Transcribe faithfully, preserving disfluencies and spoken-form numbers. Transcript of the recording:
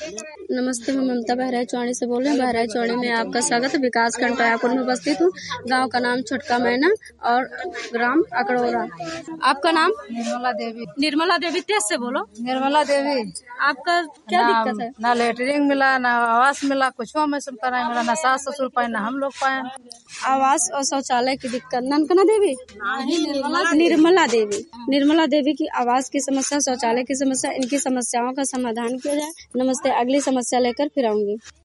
नमस्ते, मैं ममता बहराइच चौड़ी से बोल रही हूँ। बहराइच चौड़ी में आपका स्वागत है। विकास खंड टयापुर में उपस्थित हूँ। गांव का नाम छोटका मैना और ग्राम अकड़ोरा। आपका नाम? निर्मला देवी। निर्मला देवी, तेज से बोलो। निर्मला देवी। आपका क्या दिक्कत है? ना लेटरिंग मिला, ना आवास मिला, कुछ में सुनता मिला, ना सास ससुर पाए, ना हम लोग पाए। आवास और शौचालय की दिक्कत। ननकना देवी? निर्मला देवी। निर्मला देवी की आवास की समस्या, शौचालय की समस्या, इनकी समस्याओं का समाधान किया जाए। नमस्ते, अगली समस्या लेकर फिर आऊंगी।